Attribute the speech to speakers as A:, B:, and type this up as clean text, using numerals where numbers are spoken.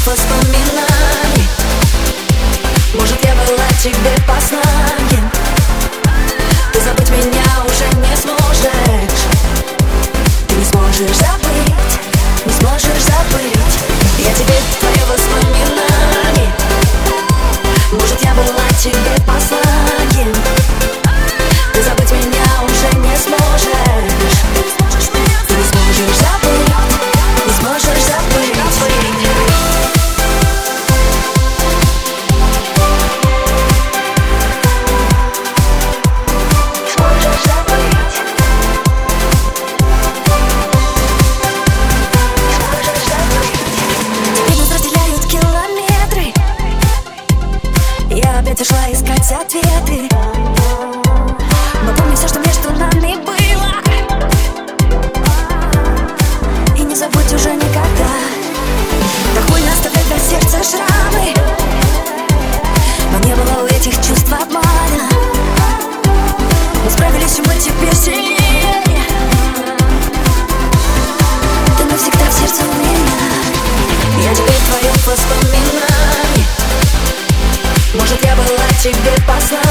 A: твоих воспоминаний. Может, я была тебе посланием. Ты забыть меня уже не сможешь. Ты не сможешь забыть, не сможешь забыть. Я тебе твое воспоминание. Может, я была тебе посланием. Ты забыть меня уже не сможешь. Ты не сможешь забыть, не сможешь забыть. Ушла искать ответы, но помни все, что между нами было. И не забудь уже никогда. Так больно оставлять на сердце шрамы, но не было у этих чувств обмана. Мы справились, и мы теперь сильнее. Ты навсегда в сердце у меня. Я теперь твое воспоминание. Может, я была тебе посланием.